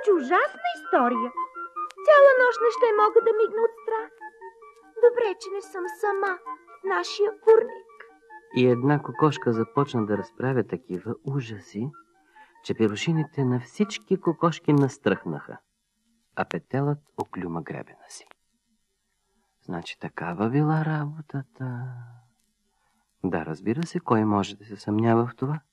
Значи ужасна история. Цяла нощ не ще мога да мигна от страх. Добре, че не съм сама в нашия курник. И една кокошка започна да разправя такива ужаси, че перушините на всички кокошки настръхнаха, а петелът оклюма гребена си. Значи такава била работата. Да, разбира се, кой може да се съмнява в това?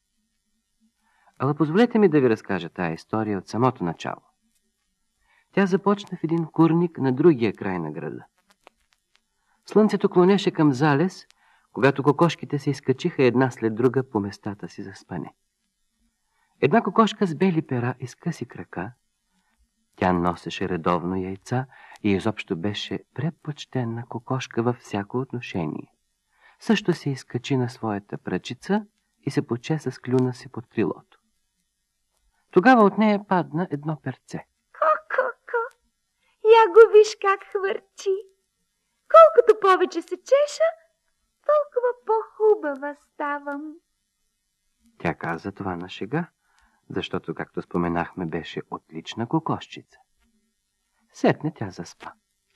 Ала позволете ми да ви разкажа тая история от самото начало. Тя започна в един курник на другия край на града. Слънцето клонеше към залез, когато кокошките се изкачиха една след друга по местата си за спане. Една кокошка с бели пера и с къси крака, тя носеше редовно яйца и изобщо беше препочтена кокошка във всяко отношение. Също се изкачи на своята пръчица и се поче с клюна си под крилото. Тогава от нея падна едно перце. Ко-ко-ко, я го виж как хвърчи. Колкото повече се чеша, толкова по-хубава ставам. Тя каза това на шега, защото, както споменахме, беше отлична кокошчица. Сетне тя заспа.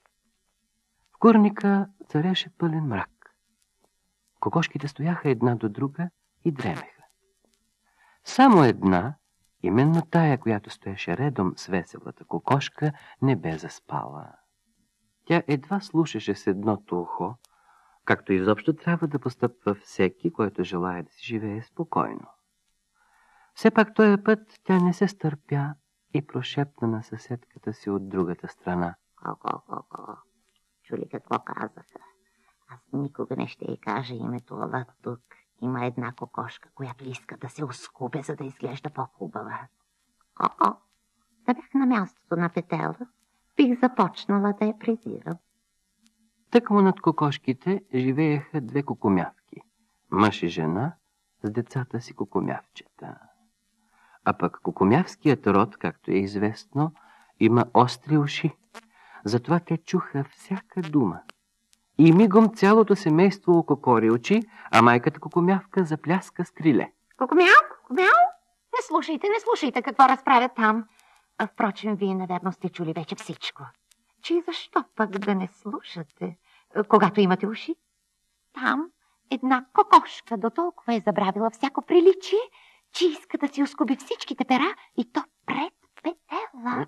В курника цареше пълен мрак. Кокошките стояха една до друга и дремеха. Само една, именно тая, която стоеше редом с веселата кокошка, не бе заспала. Тя едва слушаше с едното ухо, както изобщо трябва да постъпва всеки, който желае да си живее спокойно. Все пак този път тя не се стърпя и прошепна на съседката си от другата страна. Ко-ко-ко-ко, чули какво казаха? Аз никога не ще й кажа името, ала тук има една кокошка, която иска да се оскубе, за да изглежда по-хубава. Ко-ко, да бях на мястото на петела, бих започнала да я презирам. Тъкмо над кокошките живееха две кукумявки, мъж и жена с децата си кукумявчета. А пък кукумявският род, както е известно, има остри уши. Затова те чуха всяка дума. И мигом цялото семейство ококори очи, а майката кукумявка запляска с криле. Кукумяу, кукумяу, не слушайте какво разправят там. А впрочем, вие, наверно, сте чули вече всичко. Че защо пък да не слушате, когато имате уши? Там една кокошка дотолкова е забравила всяко приличие, че иска да си оскуби всичките пера и то пред петела.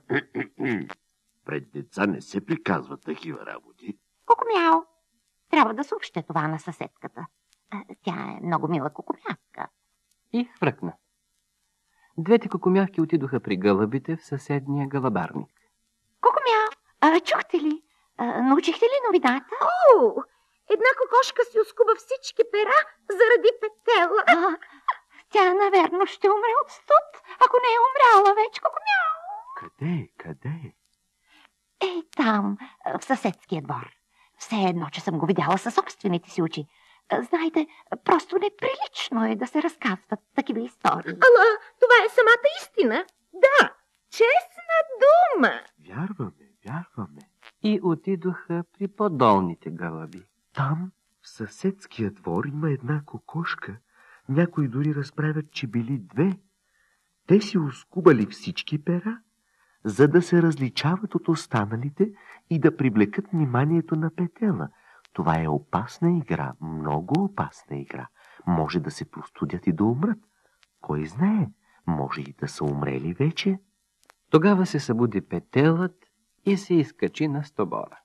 Пред деца не се приказват такива работи. Кукумяу, трябва да съобщя това на съседката. Тя е много мила кукумявка. И хвръкна. Двете кукумявки отидоха при гълъбите в съседния гълъбарник. Кукумяу, чухте ли? Научихте ли новината? О, една кокошка си оскуба всички пера заради петела. Тя, наверно, ще умре от студ, ако не е умряла вече. Кукумяу. Къде? Ей там, в съседския двор. Все едно, че съм го видяла със собствените си очи. Знаете, просто неприлично е да се разказват такива истории. Ала, това е самата истина. Да, честна дума. Вярваме. И отидоха при по-долните гълъби. Там, в съседския двор, има една кокошка. Някои дори разправят, че били две. Те си оскубали всички пера, за да се различават от останалите и да привлекат вниманието на петела. Това е опасна игра, много опасна игра. Може да се простудят и да умрат. Кой знае, може и да са умрели вече. Тогава се събуди петелът и се изкачи на стобора.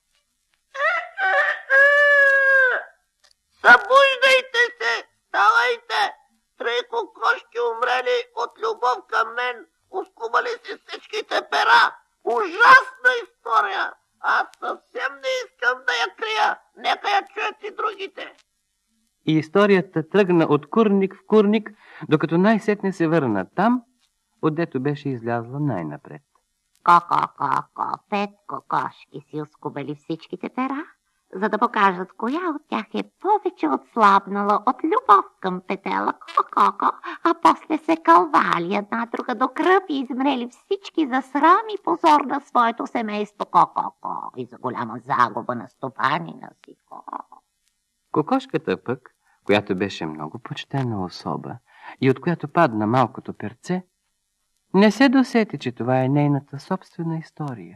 Събуждайте се! Ставайте! 3 кокошки умрели от любов към мен. Оскубали си всичките пера. Ужасна история! Аз съвсем не искам да я крия. Нека я чуят и другите. И историята тръгна от курник в курник, докато най-сетне се върна там, отдето беше излязла най-напред. Ко-ко-ко-ко, 5 кокошки си оскубали всичките пера, за да покажат коя от тях е повече отслабнала от любов към петела. Ко-ко-ко, а после се кълвали една друга до кръв и измрели всички за срам и позор на своето семейство. Ко-ко-ко, и за голяма загуба на стопанина си. Кокошката пък, която беше много почтена особа и от която падна малкото перце, Не се досети, че това е нейната собствена история.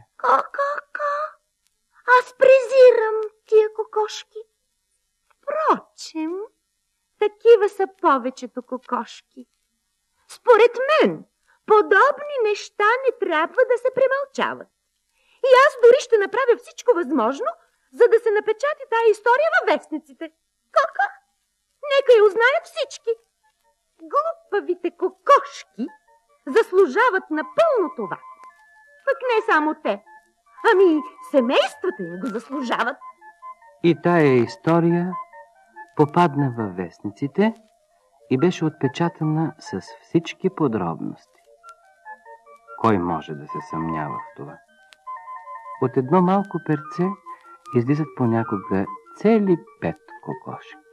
Аз презирам тия кокошки. Впрочем, такива са повечето кокошки. Според мен, подобни неща не трябва да се премълчават. И аз дори ще направя всичко възможно, за да се напечати тая история във вестниците. Нека я узнаят всички. Глупавите кокошки заслужават напълно това. Пък не само те, ами семействата им го заслужават. И тая история попадна във вестниците и беше отпечатана с всички подробности. Кой може да се съмнява в това? От едно малко перце излизат понякога цели 5 кокошки.